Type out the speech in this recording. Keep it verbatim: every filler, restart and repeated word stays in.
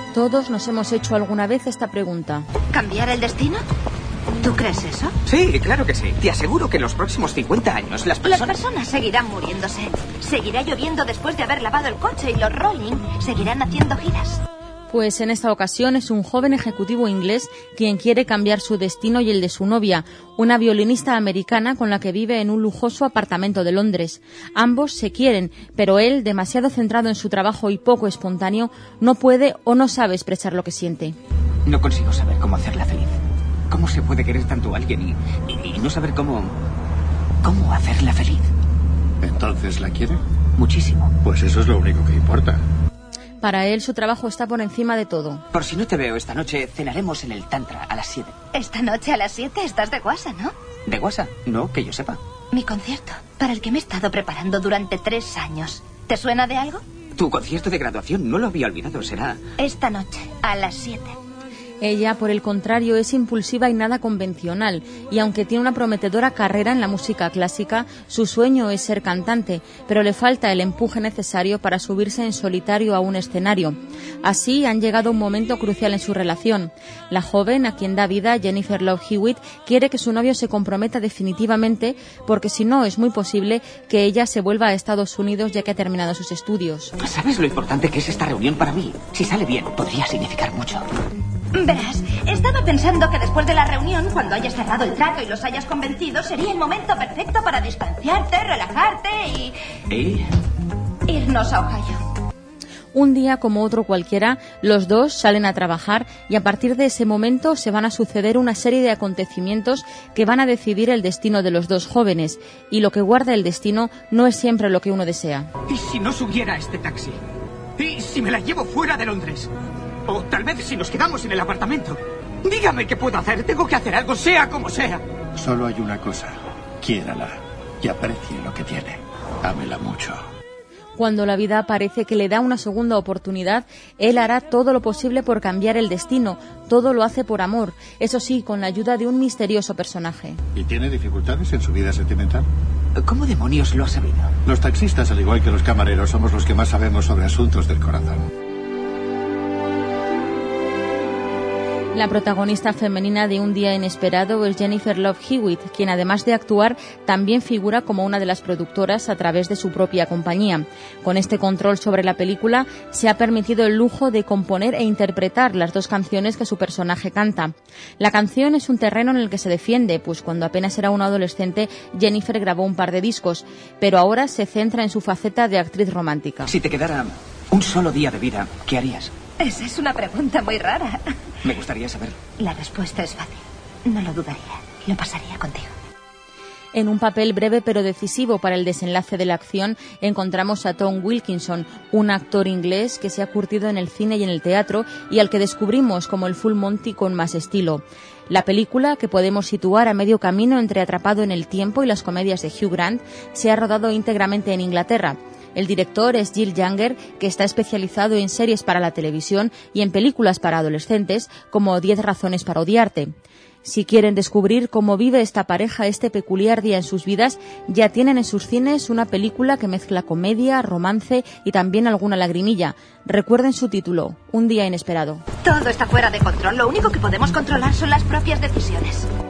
Todos nos hemos hecho alguna vez esta pregunta. ¿Cambiar el destino? ¿Tú crees eso? Sí, claro que sí. Te aseguro que en los próximos cincuenta años las personas... Las personas seguirán muriéndose. Seguirá lloviendo después de haber lavado el coche y los Rolling seguirán haciendo giras. Pues en esta ocasión es un joven ejecutivo inglés quien quiere cambiar su destino y el de su novia, una violinista americana con la que vive en un lujoso apartamento de Londres. Ambos se quieren, pero él, demasiado centrado en su trabajo y poco espontáneo, no puede o no sabe expresar lo que siente. No consigo saber cómo hacerla feliz. ¿Cómo se puede querer tanto a alguien y, y, y no saber cómo... cómo hacerla feliz? ¿Entonces la quiere? Muchísimo. Pues eso es lo único que importa. Para él su trabajo está por encima de todo. Por si no te veo esta noche, cenaremos en el Tantra a las siete. Esta noche a las siete estás de guasa, ¿no? ¿De guasa? No, que yo sepa. Mi concierto, para el que me he estado preparando durante tres años. ¿Te suena de algo? Tu concierto de graduación, no lo había olvidado, será... Esta noche, a las siete. Ella, por el contrario, es impulsiva y nada convencional, y aunque tiene una prometedora carrera en la música clásica, su sueño es ser cantante, pero le falta el empuje necesario para subirse en solitario a un escenario. Así han llegado a un momento crucial en su relación. La joven, a quien da vida, Jennifer Love Hewitt, quiere que su novio se comprometa definitivamente, porque si no es muy posible que ella se vuelva a Estados Unidos ya que ha terminado sus estudios. ¿Sabes lo importante que es esta reunión para mí? Si sale bien, podría significar mucho. Verás, estaba pensando que después de la reunión, cuando hayas cerrado el trato y los hayas convencido, sería el momento perfecto para distanciarte, relajarte y... ¿Y? irnos a Ohio. Un día como otro cualquiera, los dos salen a trabajar y a partir de ese momento se van a suceder una serie de acontecimientos que van a decidir el destino de los dos jóvenes. Y lo que guarda el destino no es siempre lo que uno desea. ¿Y si no subiera a este taxi? ¿Y si me la llevo fuera de Londres? O tal vez si nos quedamos en el apartamento. Dígame qué puedo hacer. Tengo que hacer algo, sea como sea. Solo hay una cosa. Quiérala y aprecie lo que tiene. Ámela mucho. Cuando la vida parece que le da una segunda oportunidad, él hará todo lo posible por cambiar el destino. Todo lo hace por amor. Eso sí, con la ayuda de un misterioso personaje. ¿Y tiene dificultades en su vida sentimental? ¿Cómo demonios lo ha sabido? Los taxistas, al igual que los camareros, somos los que más sabemos sobre asuntos del corazón. La protagonista femenina de Un día inesperado es Jennifer Love Hewitt, quien además de actuar también figura como una de las productoras a través de su propia compañía. Con este control sobre la película se ha permitido el lujo de componer e interpretar las dos canciones que su personaje canta. La canción es un terreno en el que se defiende, pues cuando apenas era una adolescente Jennifer grabó un par de discos, pero ahora se centra en su faceta de actriz romántica. Si te quedara un solo día de vida, ¿qué harías? Esa es una pregunta muy rara. Me gustaría saber. La respuesta es fácil. No lo dudaría. Lo pasaría contigo. En un papel breve pero decisivo para el desenlace de la acción encontramos a Tom Wilkinson, un actor inglés que se ha curtido en el cine y en el teatro y al que descubrimos como el Full Monty con más estilo. La película, que podemos situar a medio camino entre Atrapado en el tiempo y las comedias de Hugh Grant, se ha rodado íntegramente en Inglaterra. El director es Jill Younger, que está especializado en series para la televisión y en películas para adolescentes, como Diez razones para odiarte. Si quieren descubrir cómo vive esta pareja este peculiar día en sus vidas, ya tienen en sus cines una película que mezcla comedia, romance y también alguna lagrimilla. Recuerden su título, Un día inesperado. Todo está fuera de control. Lo único que podemos controlar son las propias decisiones.